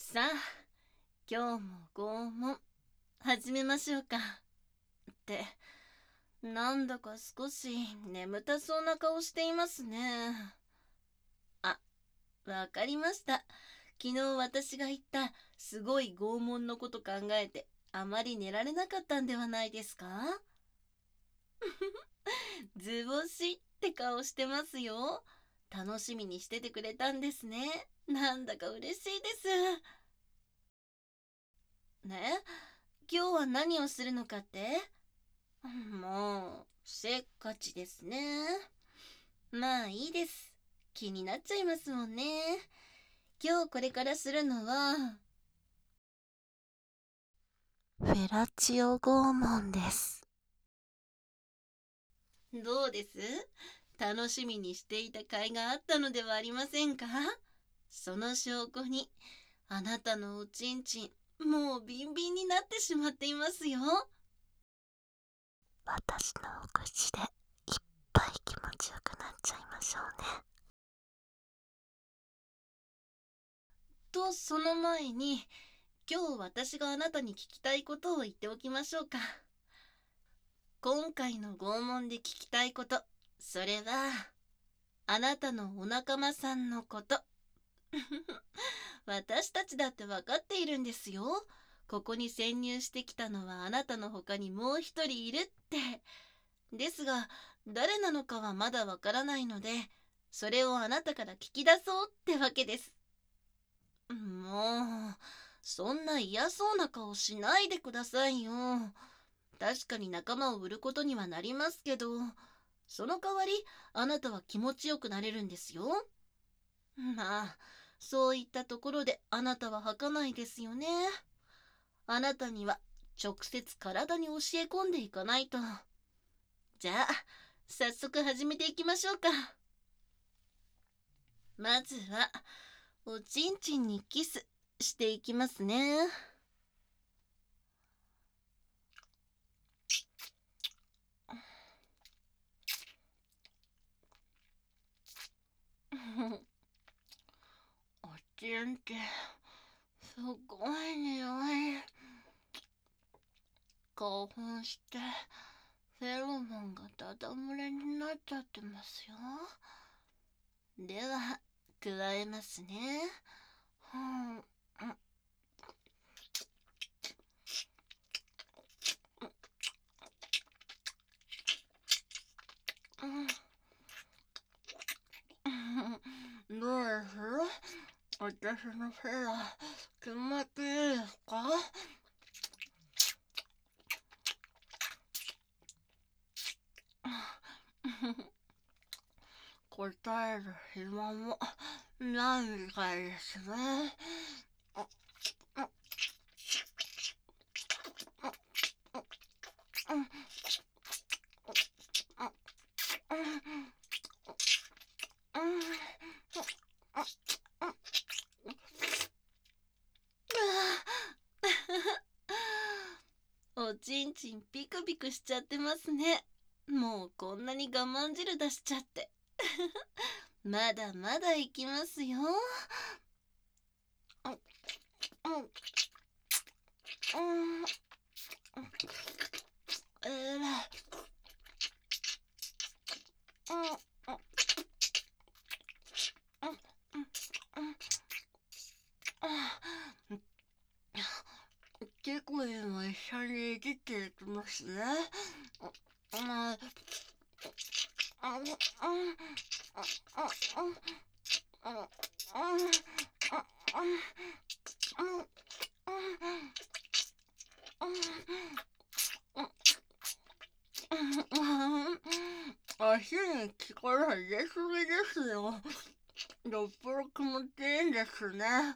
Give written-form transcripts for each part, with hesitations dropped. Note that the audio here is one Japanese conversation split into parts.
さあ、今日も拷問始めましょうか。って、なんだか少し眠たそうな顔していますね。あ、わかりました。昨日私が言ったすごい拷問のこと考えてあまり寝られなかったんではないですか？図星って顔してますよ。楽しみにしててくれたんですね。なんだか嬉しいです。ね、今日は何をするのかって？もう、せっかちですね。まあいいです。気になっちゃいますもんね。今日これからするのは、フェラチオ拷問です。どうです？楽しみにしていた甲斐があったのではありませんか？その証拠に、あなたのおちんちん、もうビンビンになってしまっていますよ。私のお口でいっぱい気持ちよくなっちゃいましょうね。と、その前に、今日私があなたに聞きたいことを言っておきましょうか。今回の拷問で聞きたいこと、それは、あなたのお仲間さんのこと。私たちだって分かっているんですよ。ここに潜入してきたのはあなたの他にもう一人いるって。ですが、誰なのかはまだわからないので、それをあなたから聞き出そうってわけです。もう、そんな嫌そうな顔しないでくださいよ。確かに仲間を売ることにはなりますけど、その代わりあなたは気持ちよくなれるんですよ。まあ、そういったところであなたは吐かないですよね。あなたには直接体に教え込んでいかないと。じゃあ、早速始めていきましょうか。まずは、おちんちんにキスしていきますね。おちんちん、すごい匂い。興奮して、フェロモンがダダ漏れになっちゃってますよ。では、加えますね。うん、どうです？私のフェラ、気持ちいいですか？答える暇もないみたいですね。おちんちんピクピクしちゃってますね。もうこんなに我慢汁出しちゃって。まだまだいきますよ。えらい。結構今一緒に生きていきますね。足に力入れすぎですよ。よっぽど気持ちいいんですね。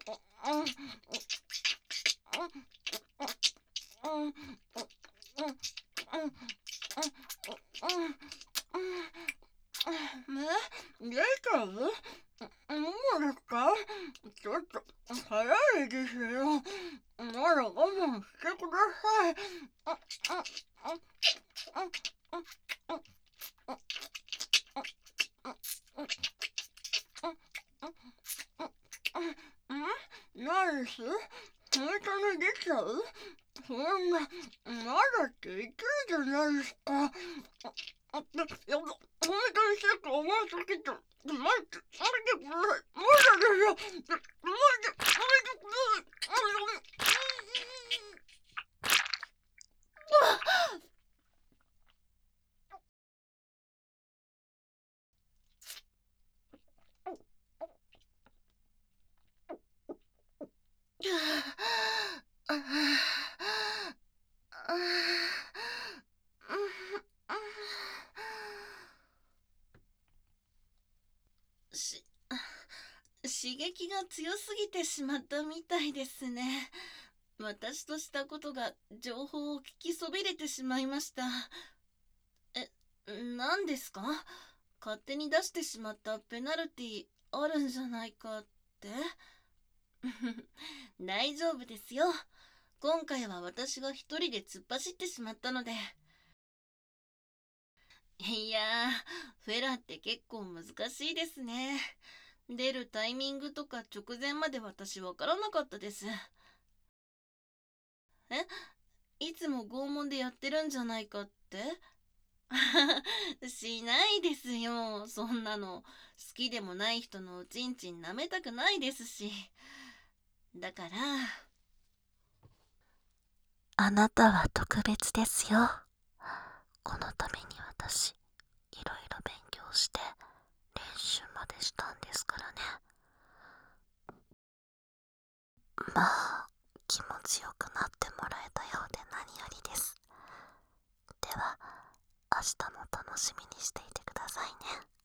大丈夫？もうですか？ちょっと早いですよ。まだ我慢してください。 ナイス、本当にできちゃう？そんな、まだって言ってるじゃないですか。や、本当にシェイク思いつけて、待ってください。まだですよ。待ってください。刺激が強すぎてしまったみたいですね。私としたことが情報を聞きそびれてしまいました。え、何ですか？勝手に出してしまったペナルティあるんじゃないかって？大丈夫ですよ。今回は私が一人で突っ走ってしまったので。いやー、フェラって結構難しいですね。出るタイミングとか直前まで私わからなかったです。え、いつも拷問でやってるんじゃないかって？しないですよ、そんなの。好きでもない人のおちんちん舐めたくないですし。だから。あなたは特別ですよ。このために私、いろいろ勉強して練習までしたんですからね。まあ、気持ちよくなってもらえたようで何よりです。では、明日も楽しみにしていてくださいね。